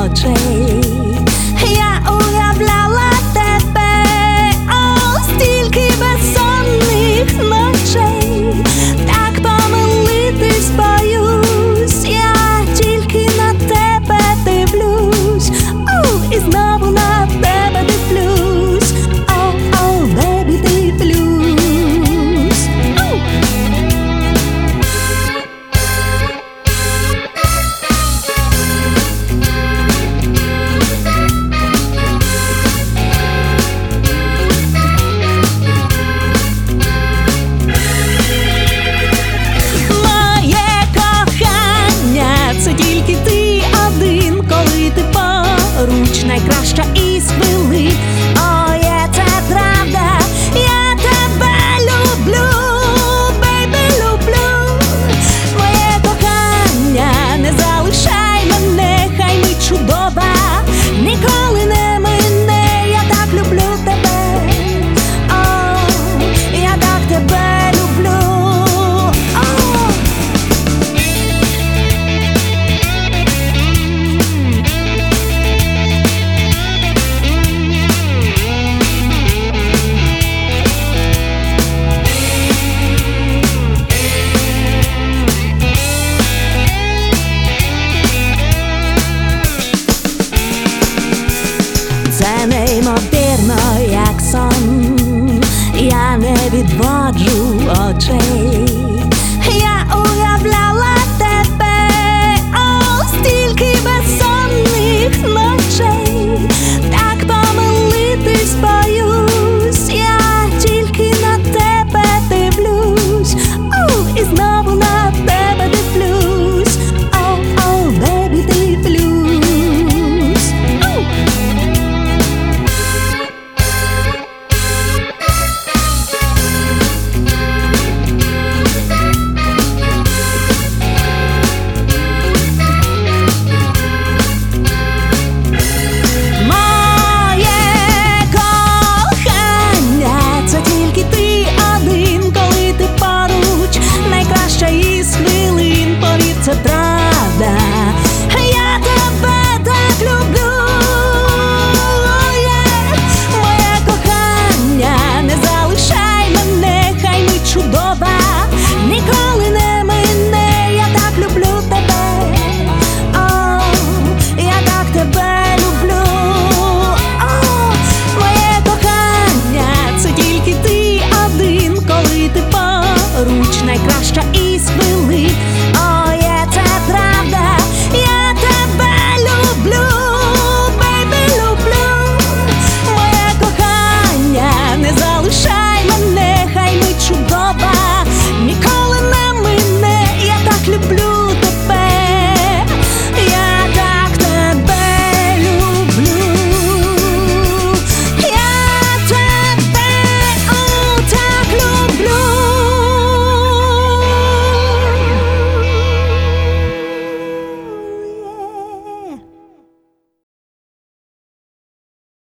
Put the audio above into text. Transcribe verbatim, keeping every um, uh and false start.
очей. Я уявляла тебе, о, стільки безсонних ночей. Так помилитись боюсь, я тільки на тебе дивлюсь, о, і знову на тебе дивлюсь, о, о, бебі, дивлюсь. Найкраща із хвилин, о, є це правда, я тебе люблю, бейбі, люблю. Моє кохання, не залишай мене, хай мить чудова ніколи не мине. Я так люблю тебе, о, я так тебе люблю, о. Це неймовірно, як сон, я не відводжу очей. Я уявляла тебе, о, стільки безсонних ночей. Так помилитись боюсь, я тільки на тебе дивлюсь, о, і знову на тебе дивлюсь, о, о, бебі, дивлюсь. Це правда.